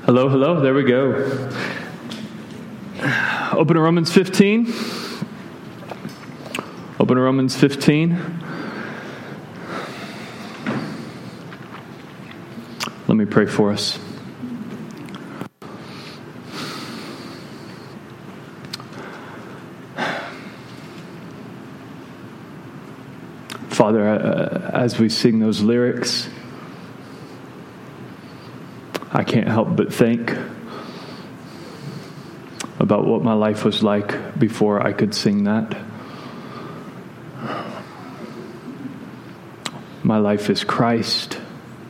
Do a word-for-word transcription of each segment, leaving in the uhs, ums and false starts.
Hello, hello, there we go. Open to Romans fifteen. Open to Romans fifteen. Let me pray for us. Father, uh, as we sing those lyrics, I can't help but think about what my life was like before I could sing that. My life is Christ.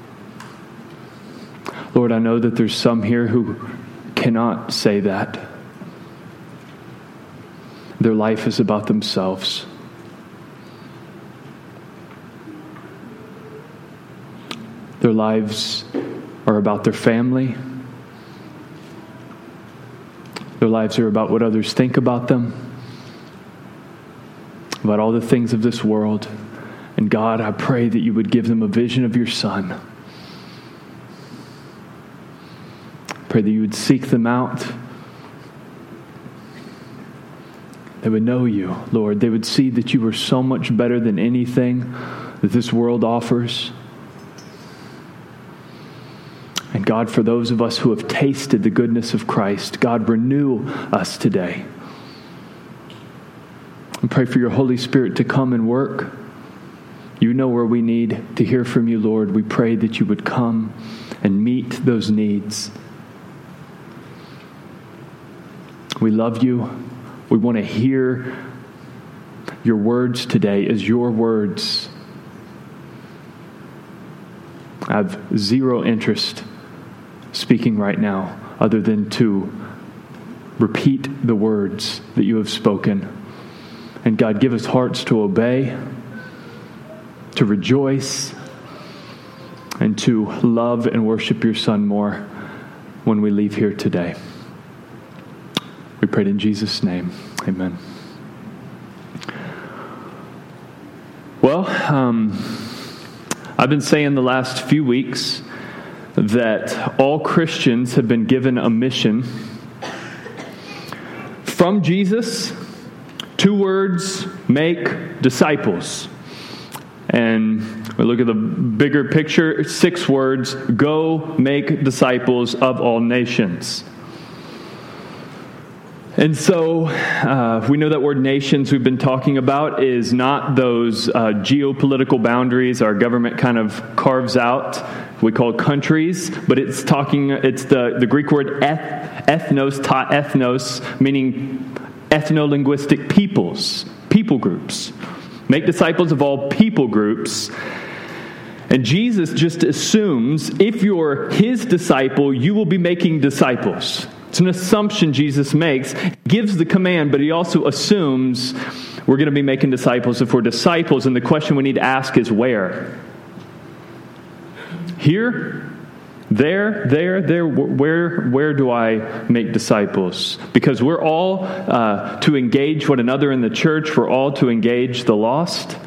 Lord, I know that there's some here who cannot say that. Their life is about themselves. Their lives are about their family. Their lives are about what others think about them, about all the things of this world. And God, I pray that you would give them a vision of your Son. Pray that you would seek them out. They would know you, Lord. They would see that you are so much better than anything that this world offers. And God, for those of us who have tasted the goodness of Christ, God, renew us today. And pray for your Holy Spirit to come and work. You know where we need to hear from you, Lord. We pray that you would come and meet those needs. We love you. We want to hear your words today as your words. I have zero interest speaking right now other than to repeat the words that you have spoken. And God, give us hearts to obey, to rejoice, and to love and worship your Son more when we leave here today. We pray in Jesus' name. Amen. Well, um, I've been saying the last few weeks that all Christians have been given a mission from Jesus. Two words: make disciples. And we look at the bigger picture, six words: go make disciples of all nations. And so uh, we know that word nations we've been talking about is not those uh, geopolitical boundaries our government kind of carves out. We call countries, but it's talking, it's the, the Greek word eth, ethnos, ta ethnos, meaning ethno-linguistic peoples, people groups. Make disciples of all people groups. And Jesus just assumes if you're his disciple, you will be making disciples. It's an assumption Jesus makes, gives the command, but he also assumes we're going to be making disciples if we're disciples. And the question we need to ask is where? Here? There? There? There? Where? Where do I make disciples? Because we're all uh, to engage one another in the church. We're all to engage the lost.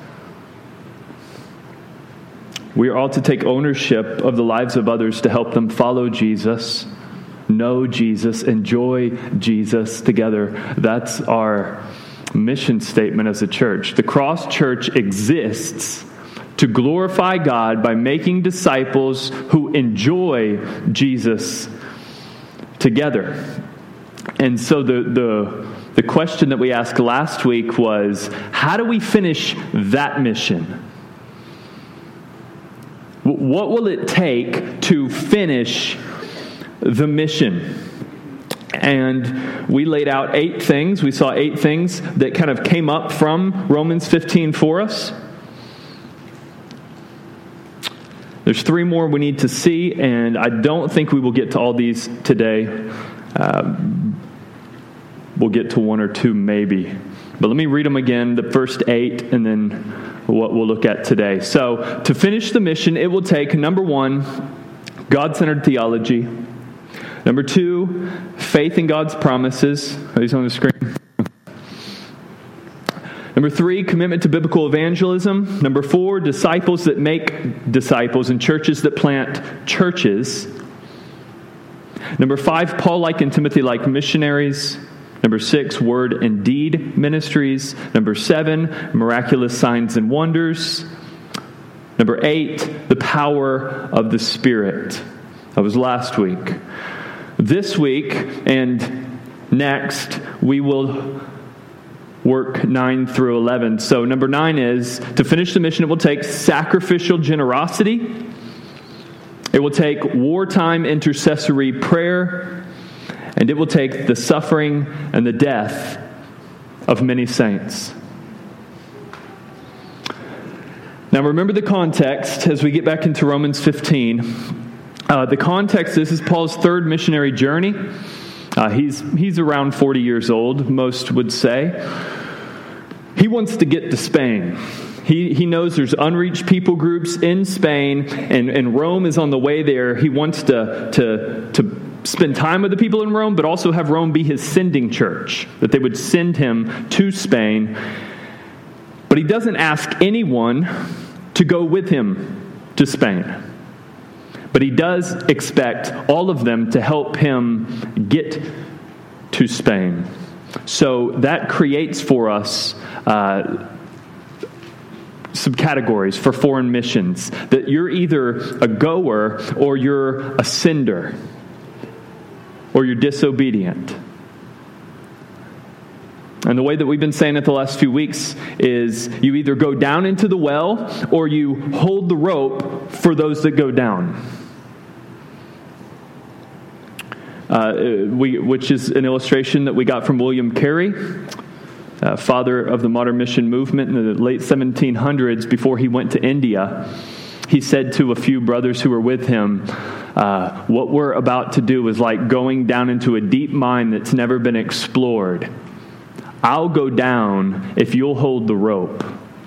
We are all to take ownership of the lives of others to help them follow Jesus, know Jesus, enjoy Jesus together. That's our mission statement as a church. The Cross Church exists to glorify God by making disciples who enjoy Jesus together. And so the the the question that we asked last week was, how do we finish that mission? What will it take to finish the mission? And we laid out eight things. We saw eight things that kind of came up from Romans fifteen for us. There's three more we need to see, and I don't think we will get to all these today. Um, we'll get to one or two maybe. But let me read them again, the first eight, and then what we'll look at today. So to finish the mission, it will take, number one, God-centered theology. Number two, faith in God's promises. Are these on the screen? Number three, commitment to biblical evangelism. Number four, disciples that make disciples and churches that plant churches. Number five, Paul-like and Timothy-like missionaries. Number six, word and deed ministries. Number seven, miraculous signs and wonders. Number eight, the power of the Spirit. That was last week. This week and next, we will work nine through eleven. So number nine is, to finish the mission, it will take sacrificial generosity. It will take wartime intercessory prayer. And it will take the suffering and the death of many saints. Now remember the context as we get back into Romans fifteen. Uh, the context, this is Paul's third missionary journey. Uh, he's he's around forty years old, most would say. He wants to get to Spain. He he knows there's unreached people groups in Spain, and, and Rome is on the way there. He wants to to to spend time with the people in Rome, but also have Rome be his sending church, that they would send him to Spain. But he doesn't ask anyone to go with him to Spain. But he does expect all of them to help him get to Spain. So that creates for us uh, some categories for foreign missions, that you're either a goer or you're a sender, or you're disobedient. And the way that we've been saying it the last few weeks is you either go down into the well or you hold the rope for those that go down. Uh, we, which is an illustration that we got from William Carey, uh, father of the modern mission movement in the late seventeen hundreds. Before he went to India, he said to a few brothers who were with him, Uh, what we're about to do is like going down into a deep mine that's never been explored. I'll go down if you'll hold the rope.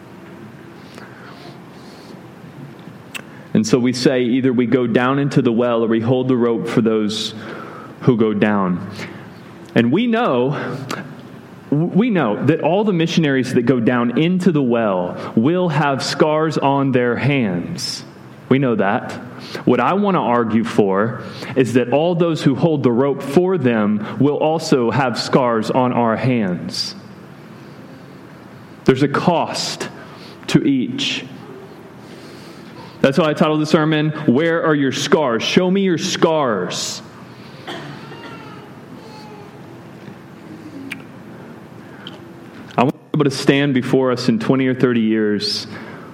And so we say either we go down into the well or we hold the rope for those who go down. And we know, we know that all the missionaries that go down into the well will have scars on their hands. We know that. What I want to argue for is that all those who hold the rope for them will also have scars on our hands. There's a cost to each. That's why I titled the sermon, Where Are Your Scars? Show me your scars. I want to be able to stand before us in twenty or thirty years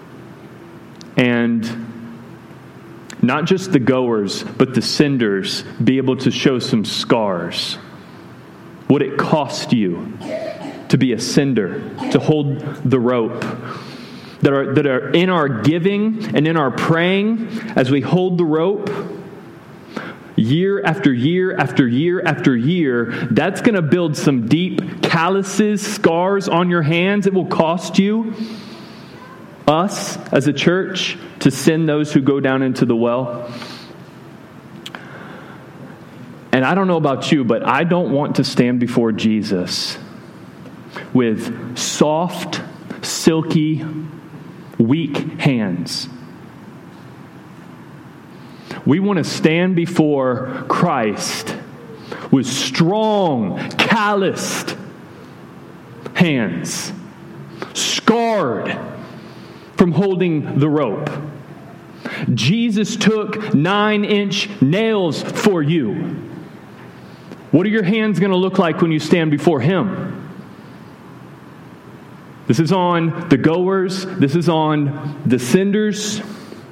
and not just the goers, but the senders be able to show some scars. What it cost you to be a sender, to hold the rope. That are, that are in our giving and in our praying as we hold the rope, year after year after year after year, that's going to build some deep calluses, scars on your hands. It will cost you, us as a church, to send those who go down into the well. And I don't know about you, but I don't want to stand before Jesus with soft, silky, weak hands. We want to stand before Christ with strong, calloused hands, scarred from holding the rope. Jesus took nine-inch nails for you. What are your hands going to look like when you stand before Him? This is on the goers. This is on the senders.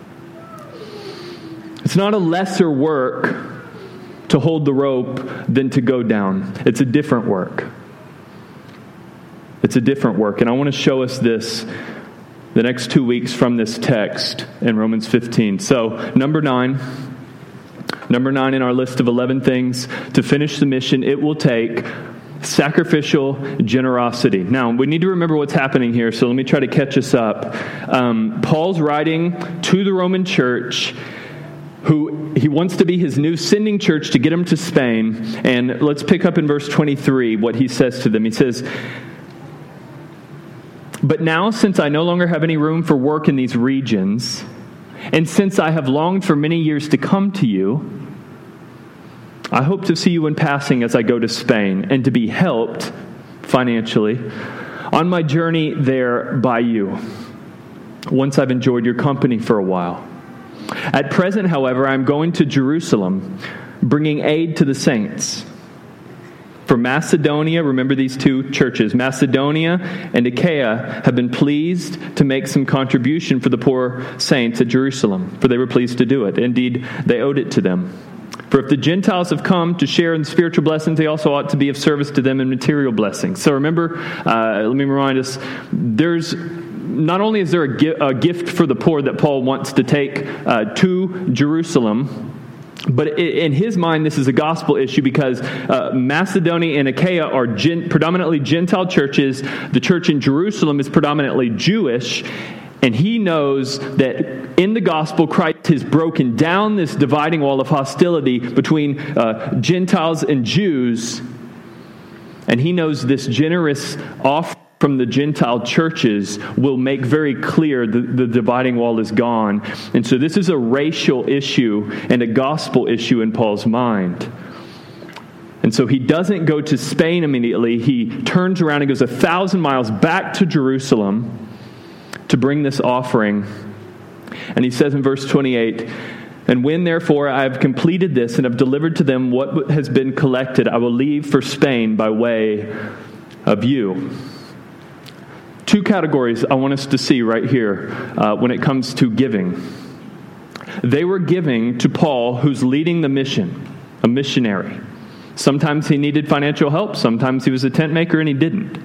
It's not a lesser work to hold the rope than to go down. It's a different work. It's a different work. And I want to show us this the next two weeks from this text in Romans fifteen. So, number nine. Number nine in our list of eleven things to finish the mission, it will take sacrificial generosity. Now, we need to remember what's happening here, so let me try to catch us up. Um, Paul's writing to the Roman church, who he wants to be his new sending church to get them to Spain. And let's pick up in verse twenty-three what he says to them. He says, "But now, since I no longer have any room for work in these regions, and since I have longed for many years to come to you, I hope to see you in passing as I go to Spain, and to be helped financially on my journey there by you, once I've enjoyed your company for a while. At present, however, I'm going to Jerusalem, bringing aid to the saints. For Macedonia, remember these two churches, Macedonia and Achaia have been pleased to make some contribution for the poor saints at Jerusalem, for they were pleased to do it. Indeed, they owed it to them. For if the Gentiles have come to share in spiritual blessings, they also ought to be of service to them in material blessings. So remember, uh, let me remind us, there's not only is there a, gi- a gift for the poor that Paul wants to take uh, to Jerusalem, but in his mind, this is a gospel issue because uh, Macedonia and Achaia are gen- predominantly Gentile churches. The church in Jerusalem is predominantly Jewish. And he knows that in the gospel, Christ has broken down this dividing wall of hostility between uh, Gentiles and Jews. And he knows this generous offering from the Gentile churches will make very clear the, the dividing wall is gone. And so this is a racial issue and a gospel issue in Paul's mind. And so he doesn't go to Spain immediately. He turns around and goes a thousand miles back to Jerusalem to bring this offering. And he says in verse twenty-eight, "And when therefore I have completed this and have delivered to them what has been collected, I will leave for Spain by way of you." Two categories I want us to see right here uh, when it comes to giving. They were giving to Paul, who's leading the mission, a missionary. Sometimes he needed financial help. Sometimes he was a tent maker and he didn't.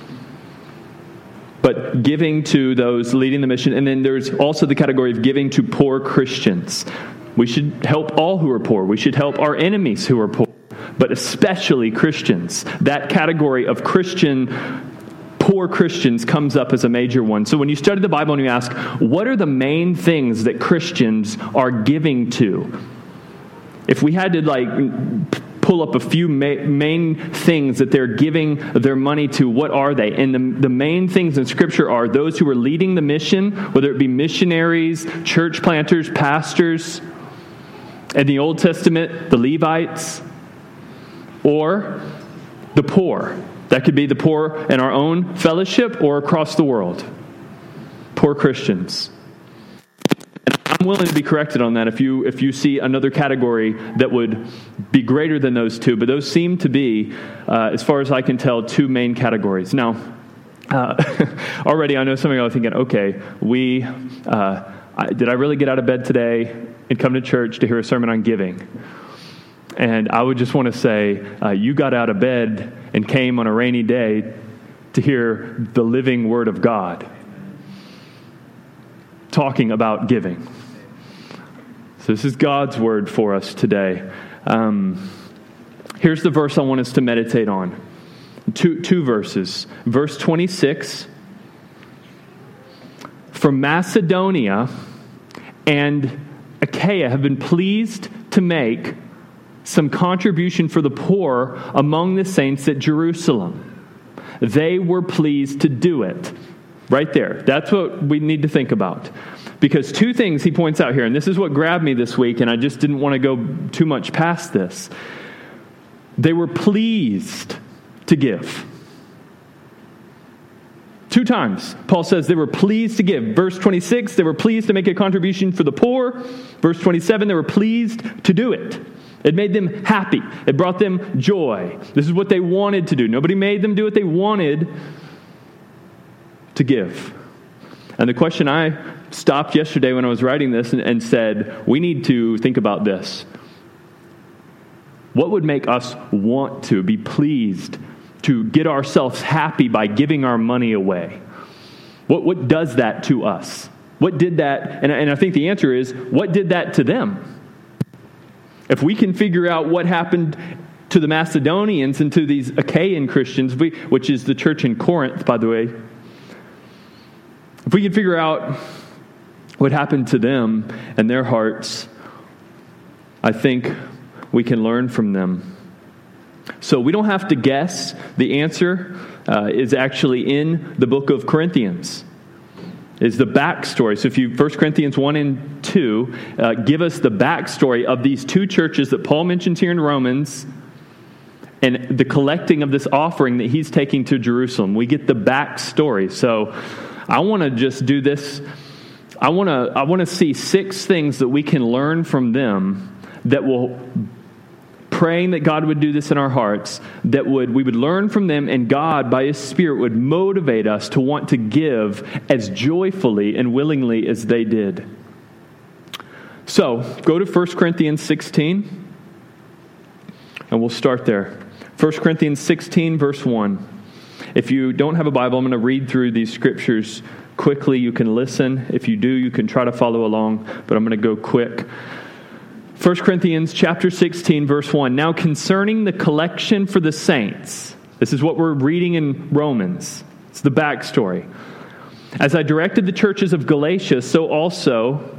But giving to those leading the mission. And then there's also the category of giving to poor Christians. We should help all who are poor. We should help our enemies who are poor, but especially Christians. That category of Christian poor Christians comes up as a major one. So when you study the Bible and you ask, what are the main things that Christians are giving to? If we had to like pull up a few ma- main things that they're giving their money to, what are they? And the, the main things in Scripture are those who are leading the mission, whether it be missionaries, church planters, pastors, in the Old Testament, the Levites, or the poor. That could be the poor in our own fellowship or across the world. Poor Christians. And I'm willing to be corrected on that if you if you see another category that would be greater than those two. But those seem to be, uh, as far as I can tell, two main categories. Now, uh, already I know some of you are thinking, okay, we uh, I, did I really get out of bed today and come to church to hear a sermon on giving? And I would just want to say, uh, you got out of bed and came on a rainy day to hear the living Word of God talking about giving. So this is God's Word for us today. Um, here's the verse I want us to meditate on. Two, two verses. Verse twenty-six. For Macedonia and Achaia have been pleased to make some contribution for the poor among the saints at Jerusalem. They were pleased to do it. Right there. That's what we need to think about. Because two things he points out here, and this is what grabbed me this week, and I just didn't want to go too much past this. They were pleased to give. Two times, Paul says they were pleased to give. Verse twenty-six, they were pleased to make a contribution for the poor. Verse twenty-seven, they were pleased to do it. It made them happy. It brought them joy. This is what they wanted to do. Nobody made them do what they wanted to give. And the question I stopped yesterday when I was writing this and, and said, we need to think about this. What would make us want to be pleased to get ourselves happy by giving our money away? What what does that to us? What did that, and, and I think the answer is, what did that to them? If we can figure out what happened to the Macedonians and to these Achaean Christians, we, which is the church in Corinth, by the way, if we can figure out what happened to them and their hearts, I think we can learn from them. So we don't have to guess. The answer uh, is actually in the book of Corinthians. is the backstory. So if you, First Corinthians one and two, uh, give us the backstory of these two churches that Paul mentions here in Romans and the collecting of this offering that he's taking to Jerusalem. We get the backstory. So I want to just do this. I want to I want to see six things that we can learn from them that will, praying that God would do this in our hearts, that would we would learn from them, and God, by His Spirit, would motivate us to want to give as joyfully and willingly as they did. So, go to First Corinthians sixteen, and we'll start there. First Corinthians sixteen, verse one. If you don't have a Bible, I'm going to read through these scriptures quickly. You can listen. If you do, you can try to follow along, but I'm going to go quick. First Corinthians chapter sixteen, verse one. Now concerning the collection for the saints. This is what we're reading in Romans. It's the backstory. As I directed the churches of Galatia, so also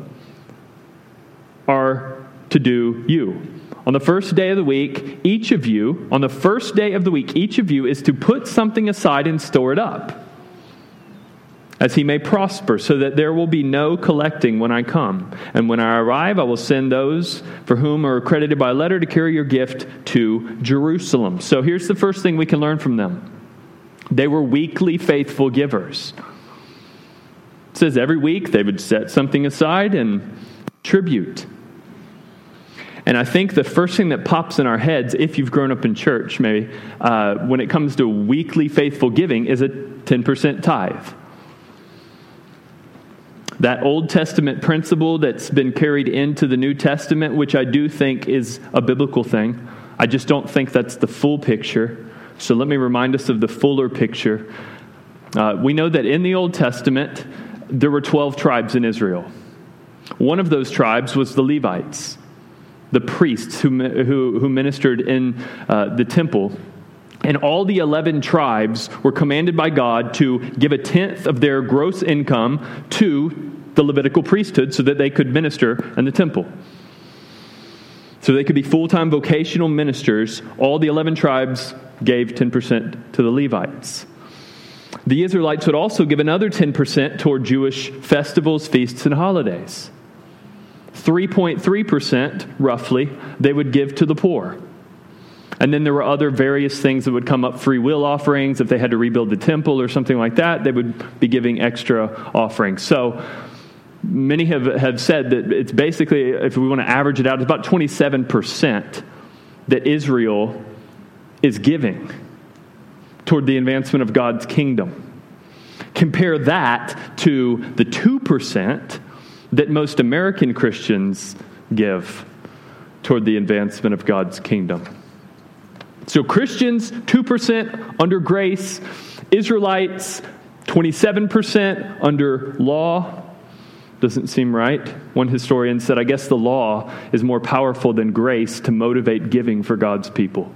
are to do you. On the first day of the week, each of you, on the first day of the week, each of you is to put something aside and store it up, as he may prosper, so that there will be no collecting when I come. And when I arrive, I will send those for whom are accredited by letter to carry your gift to Jerusalem. So here's the first thing we can learn from them. They were weekly faithful givers. It says every week they would set something aside and tribute. And I think the first thing that pops in our heads, if you've grown up in church maybe, uh, when it comes to weekly faithful giving, is a ten percent tithe. That Old Testament principle that's been carried into the New Testament, which I do think is a biblical thing. I just don't think that's the full picture. So let me remind us of the fuller picture. Uh, we know that in the Old Testament, there were twelve tribes in Israel. One of those tribes was the Levites, the priests who who, who ministered in uh, the temple. And all the eleven tribes were commanded by God to give a tenth of their gross income to the Levitical priesthood so that they could minister in the temple. So they could be full-time vocational ministers. All the eleven tribes gave ten percent to the Levites. The Israelites would also give another ten percent toward Jewish festivals, feasts, and holidays. three point three percent, roughly, they would give to the poor. And then there were other various things that would come up, free will offerings. If they had to rebuild the temple or something like that, they would be giving extra offerings. So many have, have said that it's basically, if we want to average it out, it's about twenty-seven percent that Israel is giving toward the advancement of God's kingdom. Compare that to the two percent that most American Christians give toward the advancement of God's kingdom. So Christians, two percent under grace. Israelites, twenty-seven percent under law. Doesn't seem right. One historian said, I guess the law is more powerful than grace to motivate giving for God's people.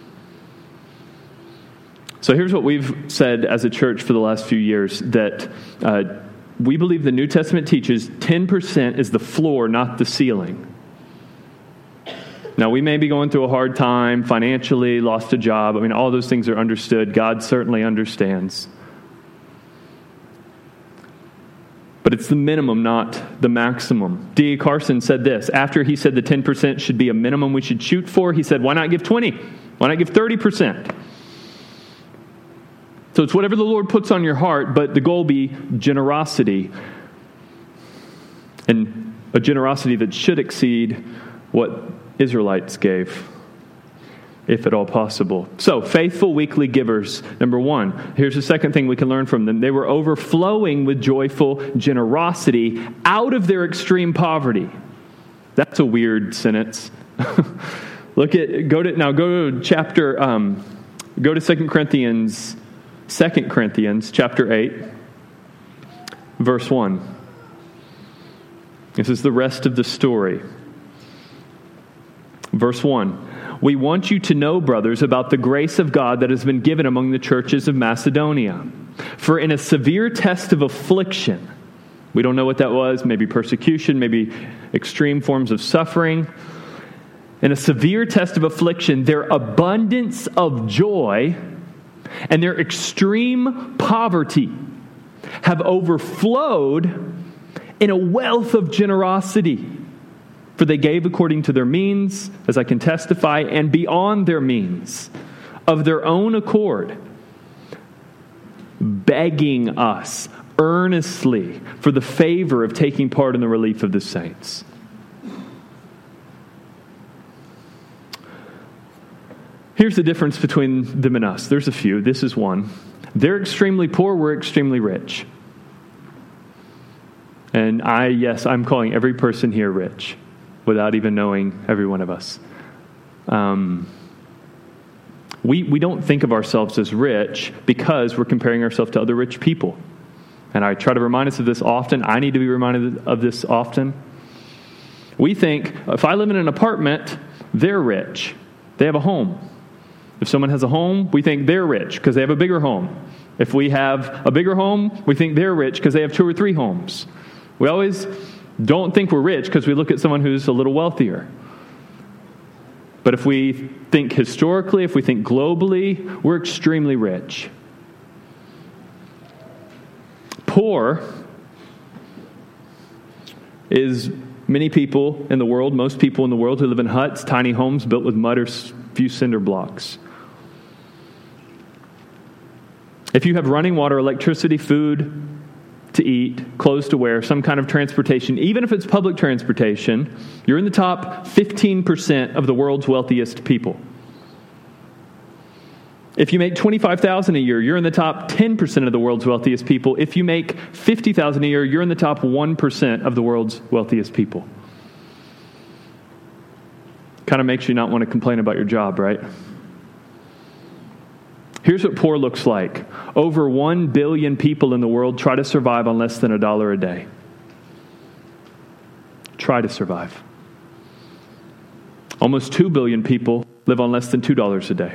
So here's what we've said as a church for the last few years, that uh, we believe the New Testament teaches ten percent is the floor, not the ceiling. Now, we may be going through a hard time financially, lost a job. I mean, all those things are understood. God certainly understands. But it's the minimum, not the maximum. D A Carson said this. After he said the ten percent should be a minimum we should shoot for, he said, why not give twenty? Why not give thirty percent? So it's whatever the Lord puts on your heart, but the goal be generosity. And a generosity that should exceed what Israelites gave, if at all possible. So, faithful weekly givers, number one. Here's the second thing we can learn from them. They were overflowing with joyful generosity out of their extreme poverty. That's a weird sentence. Look at, go to, now go to chapter, um, go to Second Corinthians, Second Corinthians chapter eight, verse one. This is the rest of the story. Verse one, we want you to know, brothers, about the grace of God that has been given among the churches of Macedonia. For in a severe test of affliction, we don't know what that was, maybe persecution, maybe extreme forms of suffering. In a severe test of affliction, their abundance of joy and their extreme poverty have overflowed in a wealth of generosity. For they gave according to their means, as I can testify, and beyond their means, of their own accord, begging us earnestly for the favor of taking part in the relief of the saints. Here's the difference between them and us. There's a few. This is one. They're extremely poor. We're extremely rich. And I, yes, I'm calling every person here rich without even knowing every one of us. Um, we, we don't think of ourselves as rich because we're comparing ourselves to other rich people. And I try to remind us of this often. I need to be reminded of this often. We think, if I live in an apartment, they're rich. They have a home. If someone has a home, we think they're rich because they have a bigger home. If we have a bigger home, we think they're rich because they have two or three homes. We always don't think we're rich because we look at someone who's a little wealthier. But if we think historically, if we think globally, we're extremely rich. Poor is many people in the world, most people in the world who live in huts, tiny homes built with mud or few cinder blocks. If you have running water, electricity, food to eat, clothes to wear, some kind of transportation, even if it's public transportation, you're in the top fifteen percent of the world's wealthiest people. If you make twenty-five thousand dollars a year, you're in the top ten percent of the world's wealthiest people. If you make fifty thousand dollars a year, you're in the top one percent of the world's wealthiest people. Kind of makes you not want to complain about your job, right? Here's what poor looks like. Over one billion people in the world try to survive on less than a dollar a day. Try to survive. Almost two billion people live on less than two dollars a day.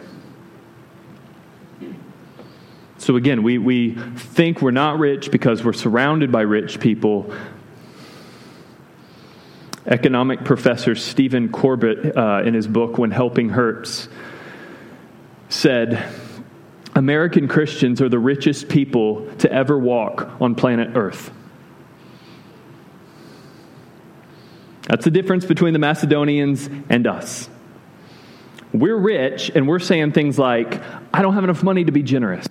So again, we, we think we're not rich because we're surrounded by rich people. Economic professor Stephen Corbett, uh, in his book, When Helping Hurts, said, American Christians are the richest people to ever walk on planet Earth. That's the difference between the Macedonians and us. We're rich, and we're saying things like, I don't have enough money to be generous.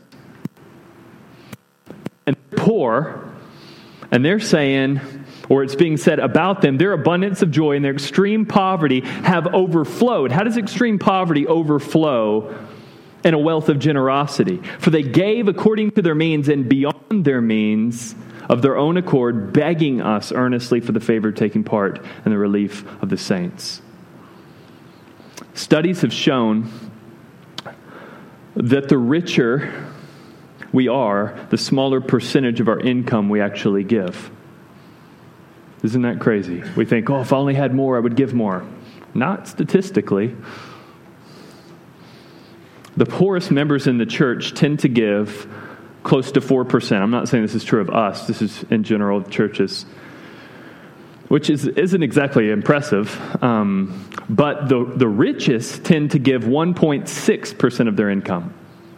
And they're poor, and they're saying, or it's being said about them, their abundance of joy and their extreme poverty have overflowed. How does extreme poverty overflow in a wealth of generosity? For they gave according to their means and beyond their means of their own accord, begging us earnestly for the favor of taking part in the relief of the saints. Studies have shown that the richer we are, the smaller percentage of our income we actually give. Isn't that crazy? We think, oh, if I only had more, I would give more. Not statistically. The poorest members in the church tend to give close to four percent. I'm not saying this is true of us. This is in general of churches, which is, isn't exactly impressive. Um, but the, the richest tend to give one point six percent of their income.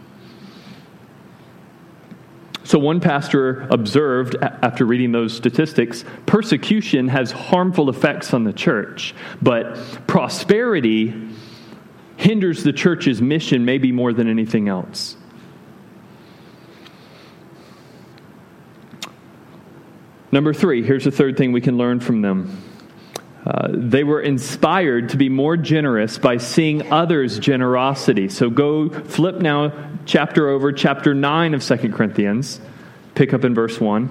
So one pastor observed, after reading those statistics, persecution has harmful effects on the church, but prosperity hinders the church's mission maybe more than anything else. Number three, here's the third thing we can learn from them. Uh, they were inspired to be more generous by seeing others' generosity. So go flip now, chapter over, chapter nine of Second Corinthians. Pick up in verse one.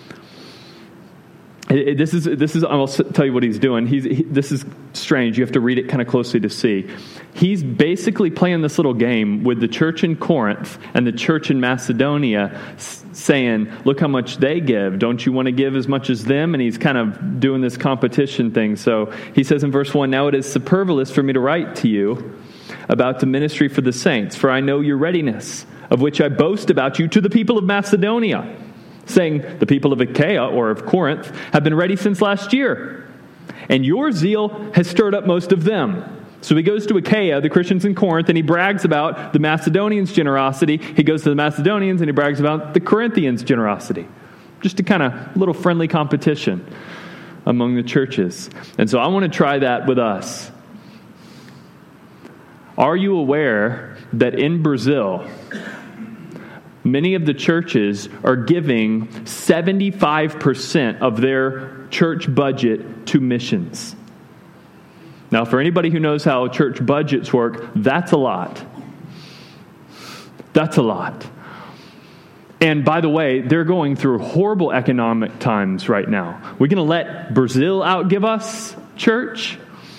It, it, this is, this is, I'll tell you what he's doing. He's, he, this is strange. You have to read it kind of closely to see. He's basically playing this little game with the church in Corinth and the church in Macedonia, saying, look how much they give. Don't you want to give as much as them? And he's kind of doing this competition thing. So he says in verse one, now it is superfluous for me to write to you about the ministry for the saints, for I know your readiness, of which I boast about you to the people of Macedonia, saying, the people of Achaia or of Corinth have been ready since last year, and your zeal has stirred up most of them. So he goes to Achaia, the Christians in Corinth, and he brags about the Macedonians' generosity. He goes to the Macedonians and he brags about the Corinthians' generosity. just a kind of little friendly competition among the churches. And so I want to try that with us. Are you aware that in Brazil, many of the churches are giving seventy-five percent of their church budget to missions? Now, for anybody who knows how church budgets work, that's a lot. That's a lot. And by the way, they're going through horrible economic times right now. We're going to let Brazil outgive us, church?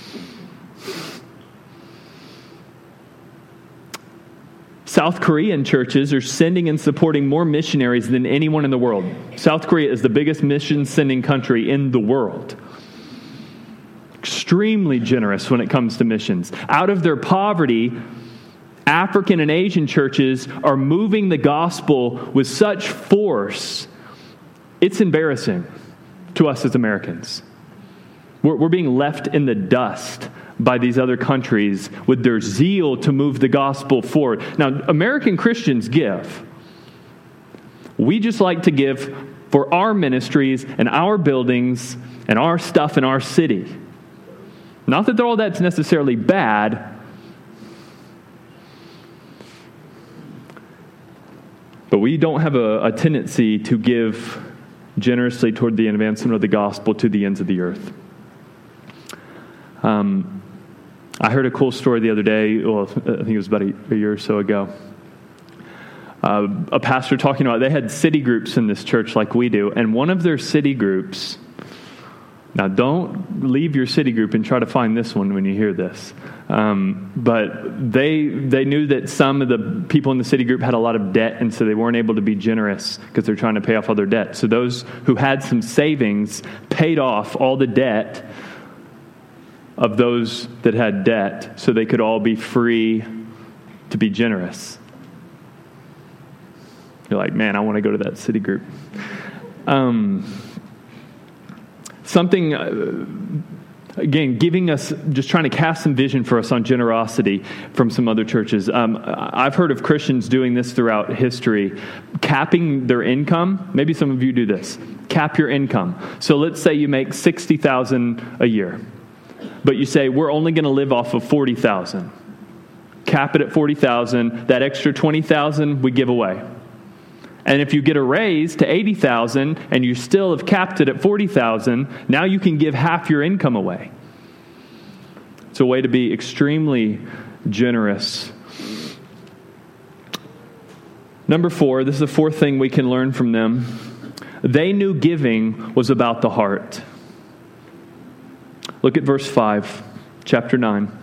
South Korean churches are sending and supporting more missionaries than anyone in the world. South Korea is the biggest mission-sending country in the world. Extremely generous when it comes to missions. Out of their poverty, African and Asian churches are moving the gospel with such force, it's embarrassing to us as Americans. We're, we're being left in the dust by these other countries with their zeal to move the gospel forward. Now, American Christians give. We just like to give for our ministries and our buildings and our stuff in our city. Not that all that's necessarily bad, but we don't have a, a tendency to give generously toward the advancement of the gospel to the ends of the earth. Um, I heard a cool story the other day, well, I think it was about a, a year or so ago. Uh, a pastor talking about, they had city groups in this church like we do, and one of their city groups, now don't leave your city group and try to find this one when you hear this, um, but they they knew that some of the people in the city group had a lot of debt, and so they weren't able to be generous because they're trying to pay off all their debt. So those who had some savings paid off all the debt of those that had debt so they could all be free to be generous. You're like, man, I want to go to that city group. Um, something, uh, again, giving us, just trying to cast some vision for us on generosity from some other churches. Um, I've heard of Christians doing this throughout history, capping their income. Maybe some of you do this. Cap your income. So let's say you make sixty thousand dollars a year. But you say, we're only going to live off of forty thousand dollars. Cap it at forty thousand dollars. That extra twenty thousand dollars we give away. And if you get a raise to eighty thousand dollars and you still have capped it at forty thousand dollars, now you can give half your income away. It's a way to be extremely generous. Number four, this is the fourth thing we can learn from them. They knew giving was about the heart. Look at verse five, chapter nine.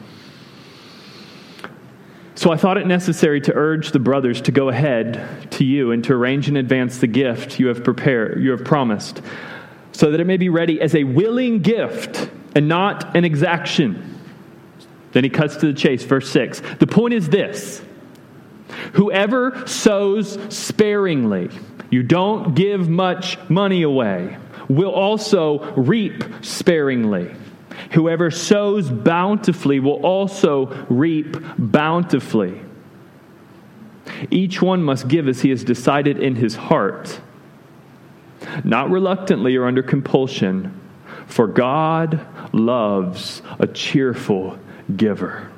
So I thought it necessary to urge the brothers to go ahead to you and to arrange in advance the gift you have prepared, you have promised, so that it may be ready as a willing gift and not an exaction. Then he cuts to the chase, verse six. The point is this: whoever sows sparingly, you don't give much money away, will also reap sparingly. Whoever sows bountifully will also reap bountifully. Each one must give as he has decided in his heart, not reluctantly or under compulsion, for God loves a cheerful giver.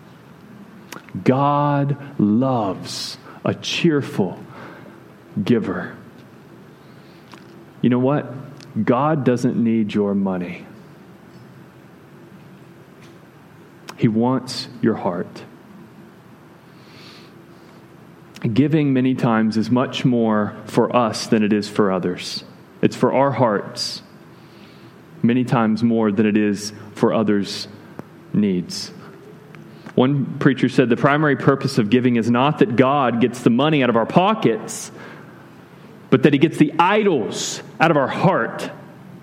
God loves a cheerful giver. You know what? God doesn't need your money. He wants your heart. Giving many times is much more for us than it is for others. It's for our hearts many times more than it is for others' needs. One preacher said the primary purpose of giving is not that God gets the money out of our pockets, but that he gets the idols out of our heart.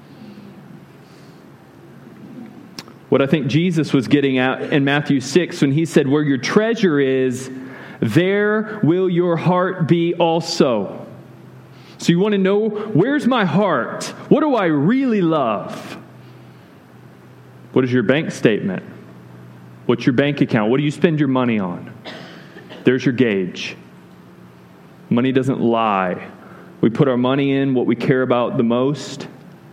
What I think Jesus was getting at in Matthew six when he said, where your treasure is, there will your heart be also. So you want to know, where's my heart? What do I really love? What is your bank statement? What's your bank account? What do you spend your money on? on? There's your gauge. Money doesn't lie. We put our money in what we care about the most.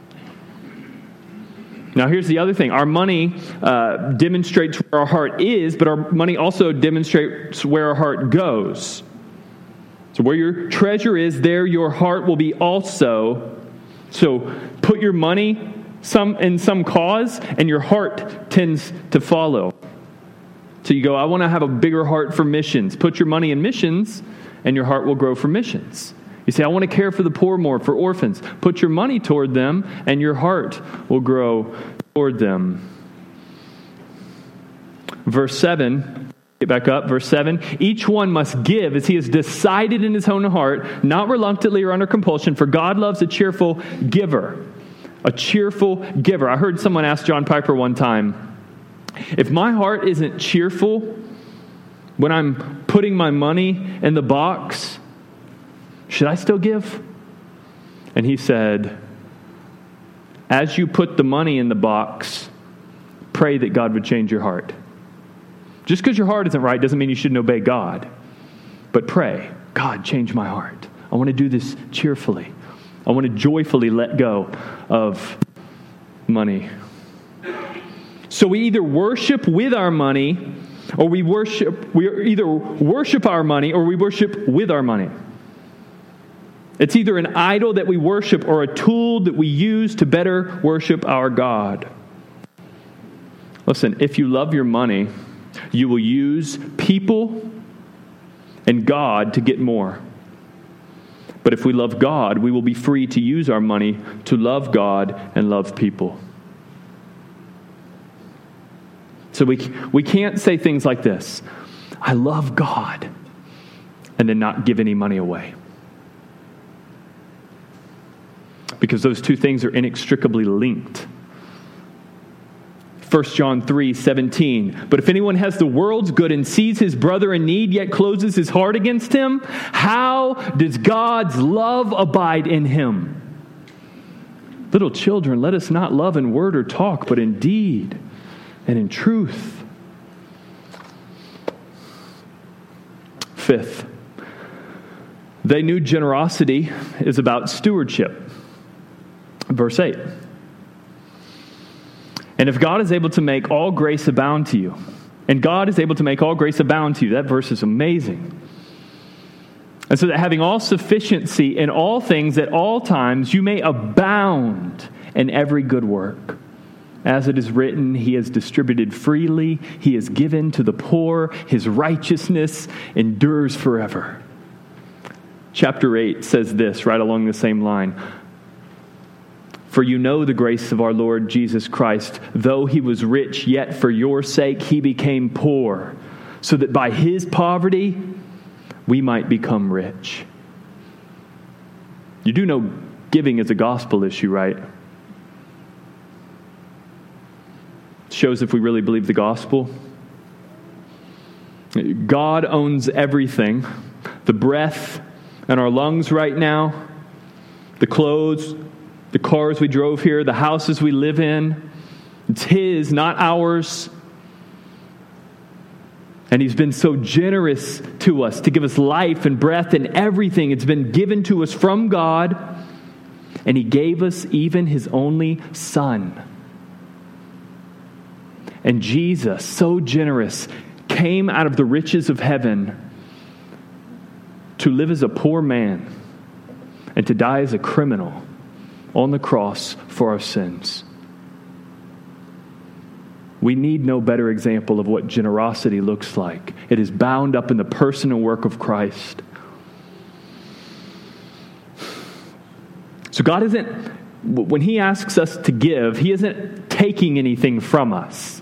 Now, here's the other thing. Our money uh, demonstrates where our heart is, but our money also demonstrates where our heart goes. So where your treasure is, there your heart will be also. So put your money some in some cause, and your heart tends to follow. So you go, I want to have a bigger heart for missions. Put your money in missions, and your heart will grow for missions. You say, I want to care for the poor more, for orphans. Put your money toward them, and your heart will grow toward them. Verse seven, get back up, verse seven. Each one must give as he has decided in his own heart, not reluctantly or under compulsion, for God loves a cheerful giver. A cheerful giver. I heard someone ask John Piper one time, if my heart isn't cheerful when I'm putting my money in the box, should I still give? And he said, as you put the money in the box, pray that God would change your heart. Just because your heart isn't right doesn't mean you shouldn't obey God. But pray, God, change my heart. I want to do this cheerfully. I want to joyfully let go of money. So we either worship with our money, or we worship, we either worship our money, or we worship with our money. It's either an idol that we worship or a tool that we use to better worship our God. Listen, if you love your money, you will use people and God to get more. But if we love God, we will be free to use our money to love God and love people. So we we can't say things like this, I love God, and then not give any money away. Because those two things are inextricably linked. First John three seventeen. But if anyone has the world's good and sees his brother in need, yet closes his heart against him, how does God's love abide in him? Little children, let us not love in word or talk, but in deed and in truth. Fifth, they knew generosity is about stewardship. Verse eight. And if God is able to make all grace abound to you, and God is able to make all grace abound to you, that verse is amazing. And so that having all sufficiency in all things at all times, you may abound in every good work. As it is written, he has distributed freely, he has given to the poor, his righteousness endures forever. Chapter eight says this, right along the same line. For you know the grace of our Lord Jesus Christ, though he was rich, yet for your sake he became poor, so that by his poverty we might become rich. You do know giving is a gospel issue, right? It shows if we really believe the gospel. God owns everything. The breath in our lungs right now, the clothes, the cars we drove here, the houses we live in. It's his, not ours. And he's been so generous to us to give us life and breath and everything. It's been given to us from God. And he gave us even his only son. And Jesus, so generous, came out of the riches of heaven to live as a poor man and to die as a criminal on the cross for our sins. We need no better example of what generosity looks like. It is bound up in the person and work of Christ. So God isn't, when he asks us to give, he isn't taking anything from us.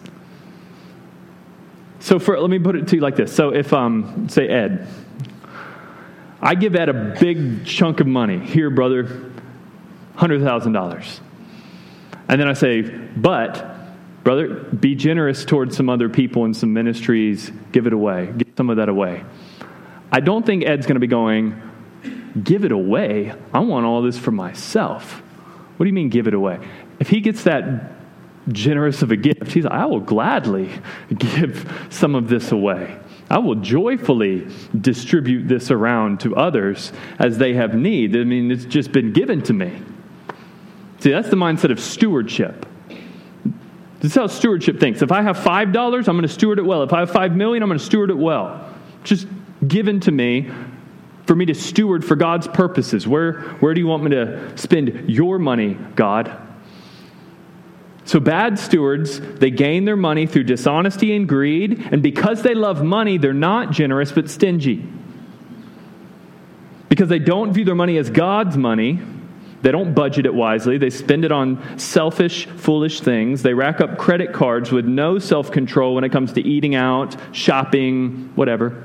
So for, let me put it to you like this. So if, um, say Ed, I give Ed a big chunk of money. Here, brother, one hundred thousand dollars. And then I say, but, brother, be generous towards some other people and some ministries. Give it away. Give some of that away. I don't think Ed's going to be going, give it away? I want all this for myself. What do you mean give it away? If he gets that generous of a gift, he's like, I will gladly give some of this away. I will joyfully distribute this around to others as they have need. I mean, it's just been given to me. See, that's the mindset of stewardship. This is how stewardship thinks. If I have five dollars, I'm going to steward it well. If I have five million dollars, I'm going to steward it well. Just given to me for me to steward for God's purposes. Where, where do you want me to spend your money, God? So bad stewards, they gain their money through dishonesty and greed, and because they love money, they're not generous but stingy. Because they don't view their money as God's money, they don't budget it wisely, they spend it on selfish, foolish things, they rack up credit cards with no self-control when it comes to eating out, shopping, whatever.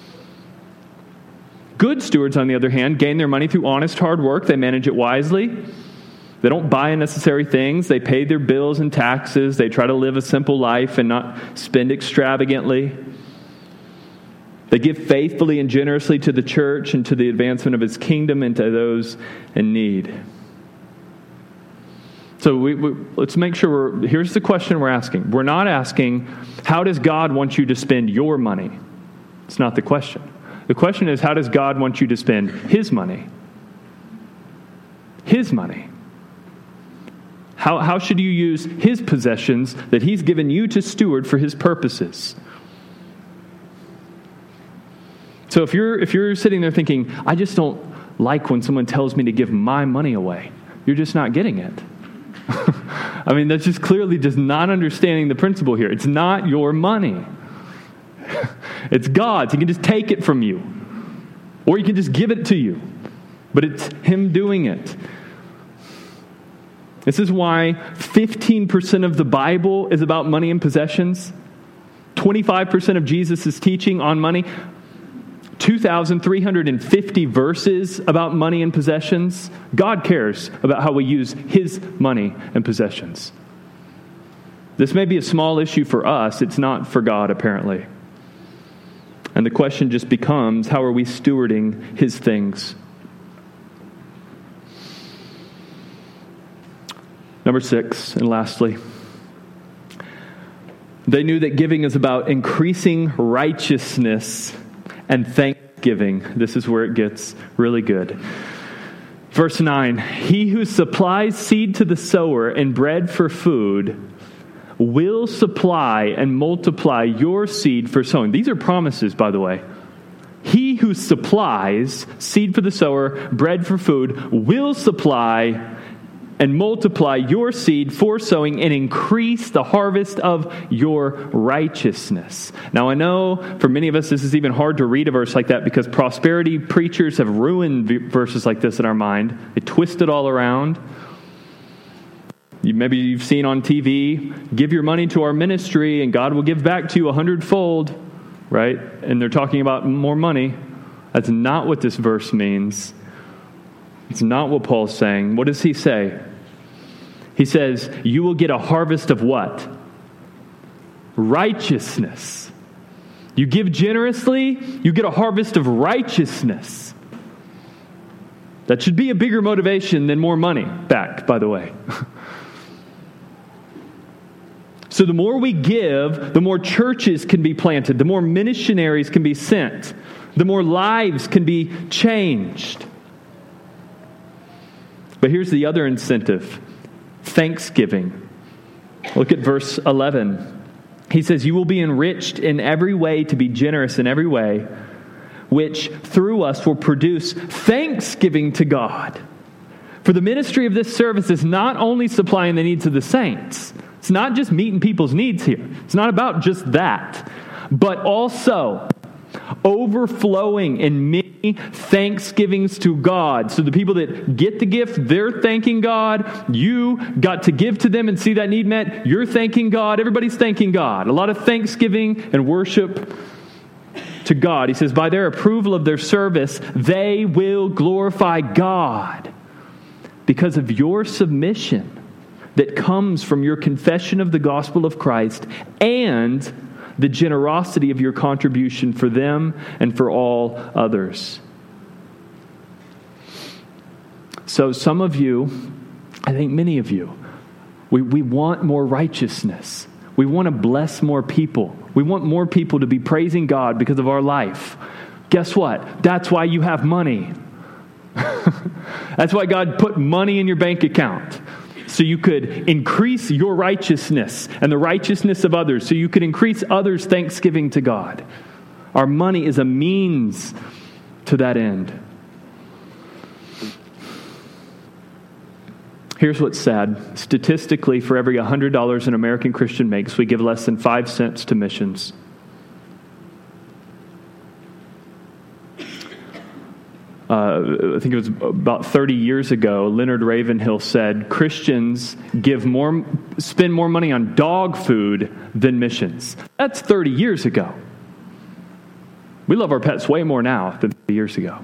Good stewards, on the other hand, gain their money through honest hard work, they manage it wisely. They don't buy unnecessary things. They pay their bills and taxes. They try to live a simple life and not spend extravagantly. They give faithfully and generously to the church and to the advancement of His kingdom and to those in need. So we, we, let's make sure we're, here's the question we're asking. We're not asking, how does God want you to spend your money? It's not the question. The question is, how does God want you to spend His money? His money. How, how should you use His possessions that He's given you to steward for His purposes? So if you're if you're sitting there thinking, I just don't like when someone tells me to give my money away, you're just not getting it. I mean, that's just clearly just not understanding the principle here. It's not your money. It's God's. He can just take it from you. Or He can just give it to you. But it's Him doing it. This is why fifteen percent of the Bible is about money and possessions. twenty-five percent of Jesus' teaching on money. two thousand three hundred fifty verses about money and possessions. God cares about how we use His money and possessions. This may be a small issue for us. It's not for God, apparently. And the question just becomes, how are we stewarding His things? Number six, and lastly, they knew that giving is about increasing righteousness and thanksgiving. This is where it gets really good. Verse nine, He who supplies seed to the sower and bread for food will supply and multiply your seed for sowing. These are promises, by the way. He who supplies seed for the sower, bread for food, will supply and multiply your seed for sowing and increase the harvest of your righteousness. Now, I know for many of us this is even hard to read a verse like that because prosperity preachers have ruined verses like this in our mind. They twist it all around. You, maybe you've seen on T V, give your money to our ministry and God will give back to you a hundredfold, right? And they're talking about more money. That's not what this verse means. It's not what Paul's saying. What does he say? He says, you will get a harvest of what? Righteousness. You give generously, you get a harvest of righteousness. That should be a bigger motivation than more money back, by the way. So the more we give, the more churches can be planted, the more missionaries can be sent, the more lives can be changed. But here's the other incentive, thanksgiving. Look at verse eleven. He says, you will be enriched in every way to be generous in every way, which through us will produce thanksgiving to God. For the ministry of this service is not only supplying the needs of the saints. It's not just meeting people's needs here. It's not about just that. But also overflowing in many thanksgivings to God. So the people that get the gift, they're thanking God. You got to give to them and see that need met. You're thanking God. Everybody's thanking God. A lot of thanksgiving and worship to God. He says, by their approval of their service, they will glorify God because of your submission that comes from your confession of the gospel of Christ and the generosity of your contribution for them and for all others. So some of you, I think many of you, we, we want more righteousness. We want to bless more people. We want more people to be praising God because of our life. Guess what? That's why you have money. That's why God put money in your bank account. So you could increase your righteousness and the righteousness of others. So you could increase others' thanksgiving to God. Our money is a means to that end. Here's what's sad. Statistically, for every one hundred dollars an American Christian makes, we give less than five cents to missions. Uh, I think it was about thirty years ago, Leonard Ravenhill said, Christians give more, spend more money on dog food than missions. That's thirty years ago. We love our pets way more now than thirty years ago.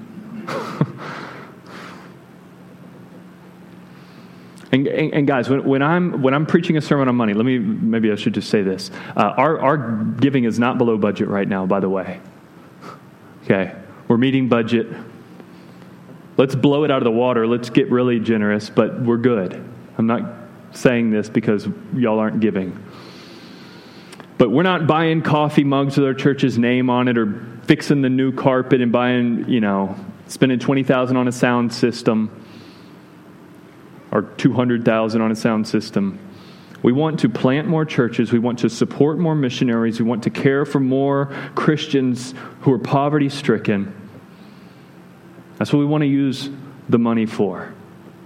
And, and, and guys, when, when I'm when I'm preaching a sermon on money, let me maybe I should just say this: uh, our our giving is not below budget right now. By the way, okay, we're meeting budget. Let's blow it out of the water. Let's get really generous, but we're good. I'm not saying this because y'all aren't giving, but we're not buying coffee mugs with our church's name on it, or fixing the new carpet and buying, you know, spending twenty thousand on a sound system. Or two hundred thousand on a sound system. We want to plant more churches. We want to support more missionaries. We want to care for more Christians who are poverty-stricken. That's what we want to use the money for.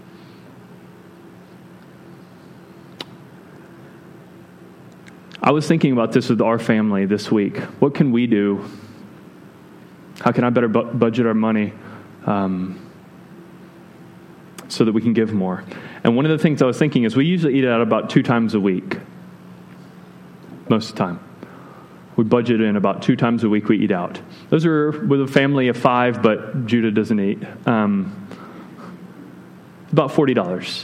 I was thinking about this with our family this week. What can we do? How can I better bu- budget our money? Um, so that we can give more. And one of the things I was thinking is we usually eat out about two times a week. Most of the time. We budget in about two times a week we eat out. Those are with a family of five, but Judah doesn't eat. Um, about forty dollars.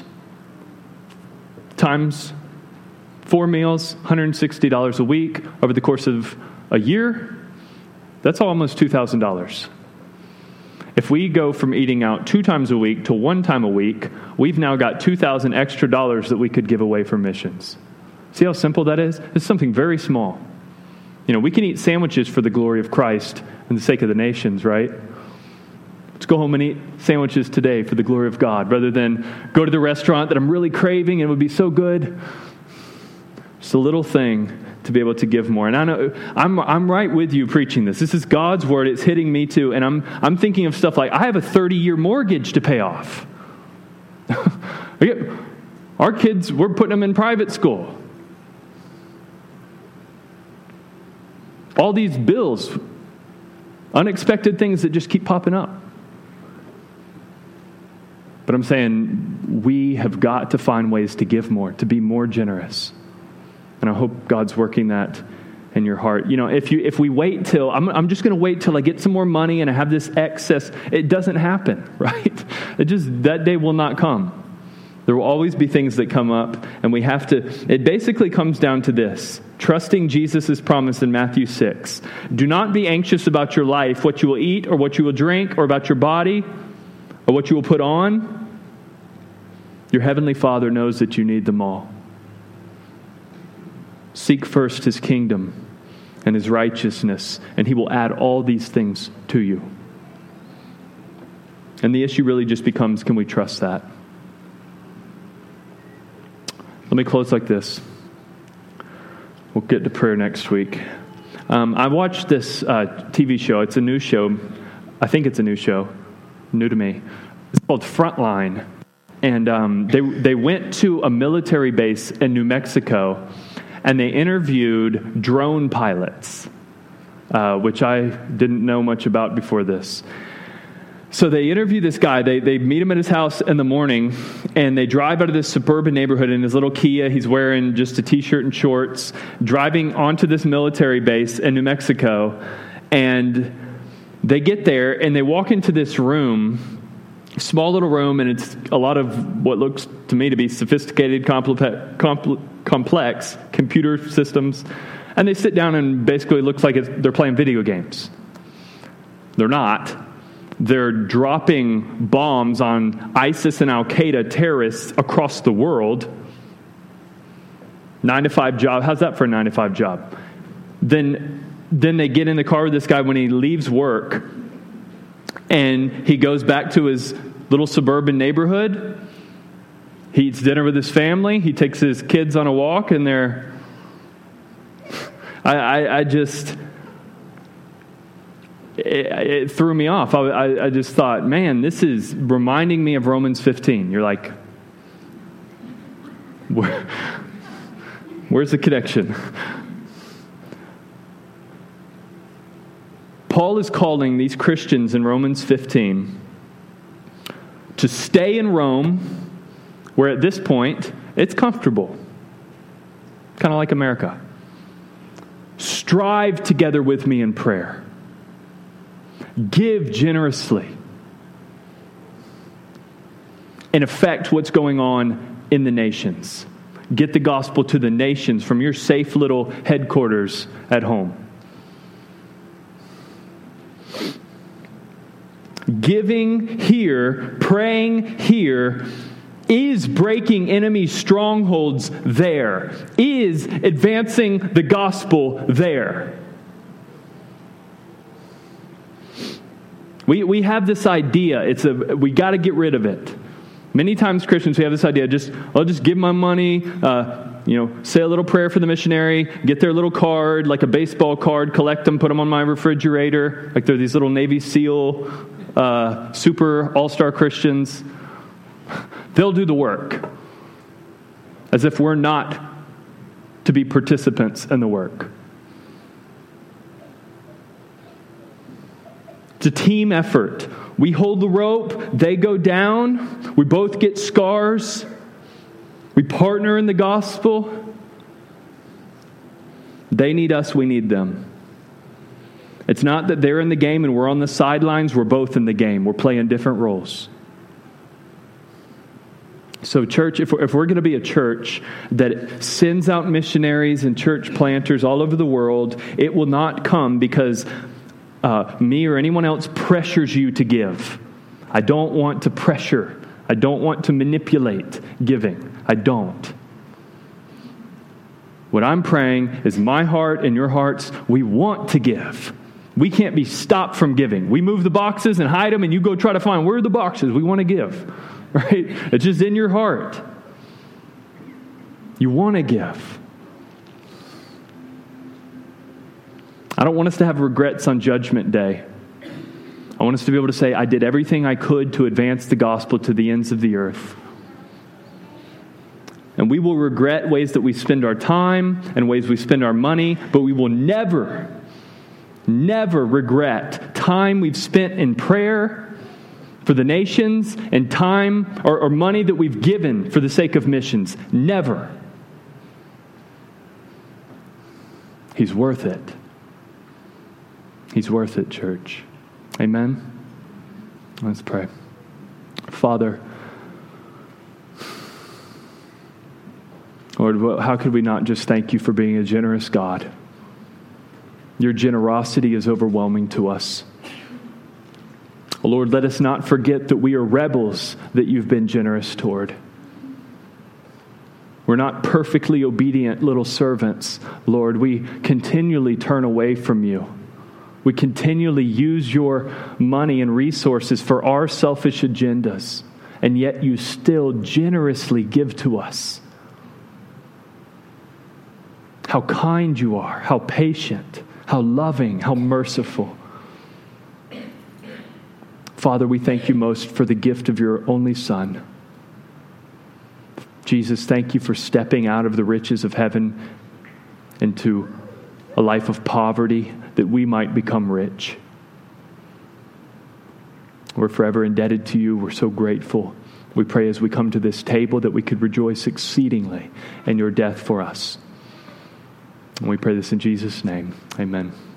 Times four meals, one hundred sixty dollars a week over the course of a year. That's almost two thousand dollars. If we go from eating out two times a week to one time a week, we've now got two thousand extra dollars that we could give away for missions. See how simple that is? It's something very small. You know, we can eat sandwiches for the glory of Christ and the sake of the nations, right? Let's go home and eat sandwiches today for the glory of God, rather than go to the restaurant that I'm really craving and it would be so good. It's a little thing to be able to give more. And I know I'm I'm right with you preaching this. This is God's word. It's hitting me too. And I'm I'm thinking of stuff like I have a thirty-year mortgage to pay off. Our kids, we're putting them in private school. All these bills, unexpected things that just keep popping up. But I'm saying we have got to find ways to give more, to be more generous. And I hope God's working that in your heart. You know, if you if we wait till, I'm, I'm just going to wait till I get some more money and I have this excess, it doesn't happen, right? It just, that day will not come. There will always be things that come up, and we have to, it basically comes down to this: trusting Jesus' promise in Matthew six. Do not be anxious about your life, what you will eat or what you will drink, or about your body or what you will put on. Your heavenly Father knows that you need them all. Seek first his kingdom and his righteousness, and he will add all these things to you. And the issue really just becomes, can we trust that? Let me close like this. We'll get to prayer next week. Um, I watched this uh, T V show. It's a new show. I think it's a new show. New to me. It's called Frontline. And um, they they went to a military base in New Mexico, and they interviewed drone pilots, uh, which I didn't know much about before this. So they interview this guy. They they meet him at his house in the morning, and they drive out of this suburban neighborhood in his little Kia. He's wearing just a T-shirt and shorts, driving onto this military base in New Mexico. And they get there, and they walk into this room, small little room, and it's a lot of what looks to me to be sophisticated, compl- compl- complex computer systems. And they sit down, and basically it looks like it's, they're playing video games. They're not. They're dropping bombs on ISIS and Al-Qaeda terrorists across the world. Nine to five job. How's that for a nine to five job? Then, then they get in the car with this guy when he leaves work, and he goes back to his little suburban neighborhood. He eats dinner with his family. He takes his kids on a walk, and they're. I, I, I just. It, it threw me off. I, I, I just thought, man, this is reminding me of Romans fifteen. You're like, where, where's the connection? Paul is calling these Christians in Romans fifteen to stay in Rome, where at this point, it's comfortable. Kind of like America. Strive together with me in prayer. Give generously. And affect what's going on in the nations. Get the gospel to the nations from your safe little headquarters at home. Giving here, praying here, is breaking enemy strongholds there, is advancing the gospel there. We we have this idea. It's a we got to get rid of it. Many times Christians, we have this idea, just I'll just give my money, uh, you know, say a little prayer for the missionary, get their little card, like a baseball card, collect them, put them on my refrigerator, like they're these little Navy SEAL, uh, super all-star Christians. They'll do the work, as if we're not to be participants in the work. It's a team effort. We hold the rope, they go down, we both get scars, we partner in the gospel. They need us, we need them. It's not that they're in the game and we're on the sidelines, we're both in the game. We're playing different roles. So church, if we're, if we're going to be a church that sends out missionaries and church planters all over the world, it will not come because Uh, me or anyone else pressures you to give. I don't want to pressure. I don't want to manipulate giving. I don't. What I'm praying is my heart and your hearts, we want to give. We can't be stopped from giving. We move the boxes and hide them, and you go try to find, where are the boxes? We want to give. Right? It's just in your heart. You want to give. I don't want us to have regrets on Judgment Day. I want us to be able to say, I did everything I could to advance the gospel to the ends of the earth. And we will regret ways that we spend our time and ways we spend our money, but we will never, never regret time we've spent in prayer for the nations and time or, or money that we've given for the sake of missions. Never. He's worth it. He's worth it, church. Amen? Let's pray. Father, Lord, how could we not just thank you for being a generous God? Your generosity is overwhelming to us. Oh, Lord, let us not forget that we are rebels that you've been generous toward. We're not perfectly obedient little servants, Lord. We continually turn away from you. We continually use your money and resources for our selfish agendas, and yet you still generously give to us. How kind you are, how patient, how loving, how merciful. Father, we thank you most for the gift of your only Son. Jesus, thank you for stepping out of the riches of heaven into a life of poverty, that we might become rich. We're forever indebted to you. We're so grateful. We pray as we come to this table that we could rejoice exceedingly in your death for us. And we pray this in Jesus' name. Amen.